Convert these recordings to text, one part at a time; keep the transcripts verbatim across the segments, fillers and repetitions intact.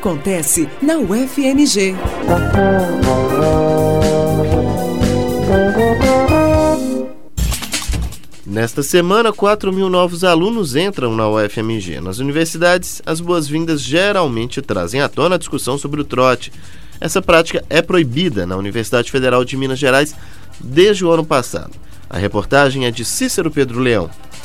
acontece na U F M G. Nesta semana, quatro mil novos alunos entram na U F M G. Nas universidades, as boas-vindas geralmente trazem à tona a discussão sobre o trote. Essa prática é proibida na Universidade Federal de Minas Gerais desde o ano passado. A reportagem é de Cícero Pedro Leão.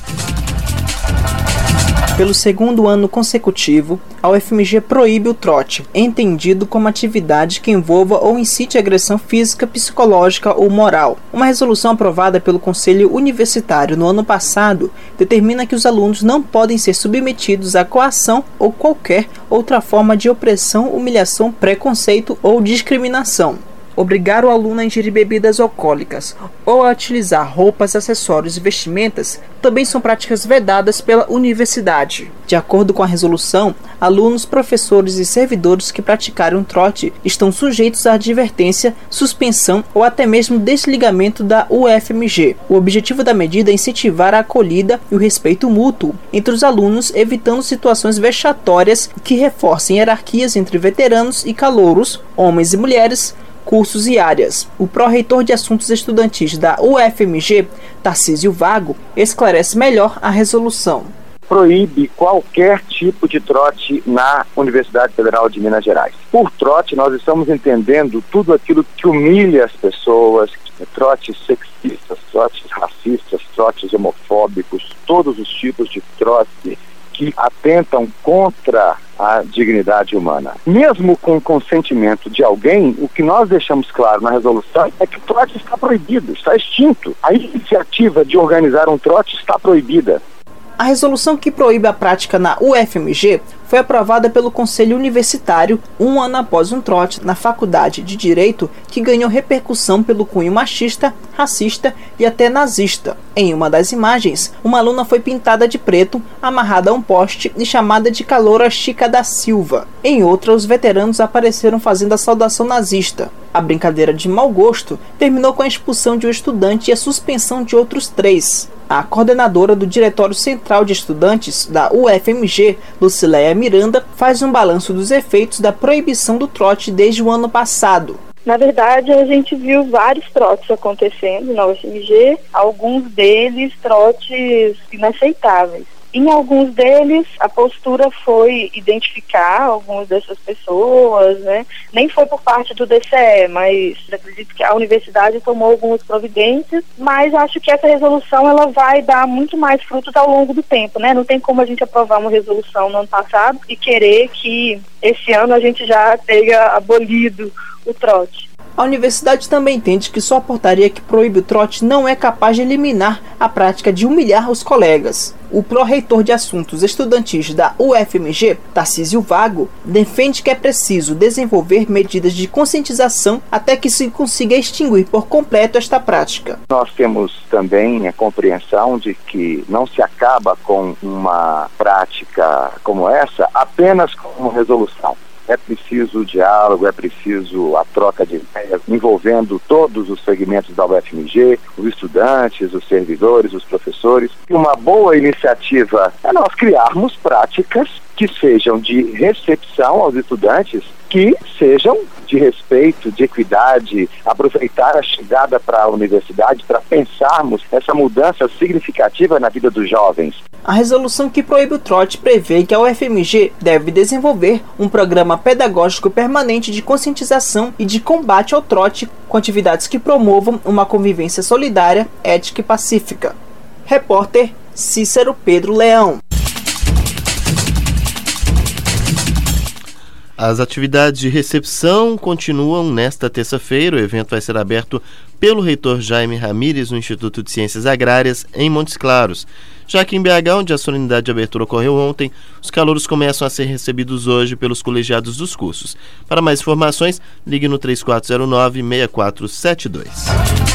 Pelo segundo ano consecutivo, a U F M G proíbe o trote, entendido como atividade que envolva ou incite agressão física, psicológica ou moral. Uma resolução aprovada pelo Conselho Universitário no ano passado determina que os alunos não podem ser submetidos a coação ou qualquer outra forma de opressão, humilhação, preconceito ou discriminação. Obrigar o aluno a ingerir bebidas alcoólicas ou a utilizar roupas, acessórios e vestimentas também são práticas vedadas pela universidade. De acordo com a resolução, alunos, professores e servidores que praticarem um trote estão sujeitos à advertência, suspensão ou até mesmo desligamento da U F M G. O objetivo da medida é incentivar a acolhida e o respeito mútuo entre os alunos, evitando situações vexatórias que reforcem hierarquias entre veteranos e calouros, homens e mulheres, cursos e áreas. O pró-reitor de assuntos estudantis da U F M G, Tarcísio Vago, esclarece melhor a resolução. Proíbe qualquer tipo de trote na Universidade Federal de Minas Gerais. Por trote, nós estamos entendendo tudo aquilo que humilha as pessoas, trotes sexistas, trotes racistas, trotes homofóbicos, todos os tipos de trote que atentam contra a dignidade humana. Mesmo com o consentimento de alguém, o que nós deixamos claro na resolução é que o trote está proibido, está extinto. A iniciativa de organizar um trote está proibida. A resolução que proíbe a prática na U F M G foi aprovada pelo Conselho Universitário um ano após um trote na Faculdade de Direito que ganhou repercussão pelo cunho machista, racista e até nazista. Em uma das imagens, uma aluna foi pintada de preto, amarrada a um poste e chamada de Caloura Chica da Silva. Em outra, os veteranos apareceram fazendo a saudação nazista. A brincadeira de mau gosto terminou com a expulsão de um estudante e a suspensão de outros três. A coordenadora do Diretório Central de Estudantes da U F M G, Lucileia Miranda, faz um balanço dos efeitos da proibição do trote desde o ano passado. Na verdade, a gente viu vários trotes acontecendo na U F M G, alguns deles trotes inaceitáveis. Em alguns deles, a postura foi identificar algumas dessas pessoas, né? Nem foi por parte do D C E, mas acredito que a universidade tomou algumas providências, mas acho que essa resolução ela vai dar muito mais frutos ao longo do tempo, né? Não tem como a gente aprovar uma resolução no ano passado e querer que esse ano a gente já tenha abolido o trote. A universidade também entende que só a portaria que proíbe o trote não é capaz de eliminar a prática de humilhar os colegas. O pró-reitor de assuntos estudantis da U F M G, Tarcísio Vago, defende que é preciso desenvolver medidas de conscientização até que se consiga extinguir por completo esta prática. Nós temos também a compreensão de que não se acaba com uma prática como essa apenas com uma resolução. É preciso o diálogo, é preciso a troca de ideias envolvendo todos os segmentos da U F M G, os estudantes, os servidores, os professores. E uma boa iniciativa é nós criarmos práticas que sejam de recepção aos estudantes, que sejam de respeito, de equidade, aproveitar a chegada para a universidade para pensarmos essa mudança significativa na vida dos jovens. A resolução que proíbe o trote prevê que a U F M G deve desenvolver um programa pedagógico permanente de conscientização e de combate ao trote com atividades que promovam uma convivência solidária, ética e pacífica. Repórter Cícero Pedro Leão. As atividades de recepção continuam nesta terça-feira. O evento vai ser aberto pelo reitor Jaime Ramírez no Instituto de Ciências Agrárias, em Montes Claros. Já que em B H, onde a solenidade de abertura ocorreu ontem, os calouros começam a ser recebidos hoje pelos colegiados dos cursos. Para mais informações, ligue no três quatro zero nove, seis quatro sete dois.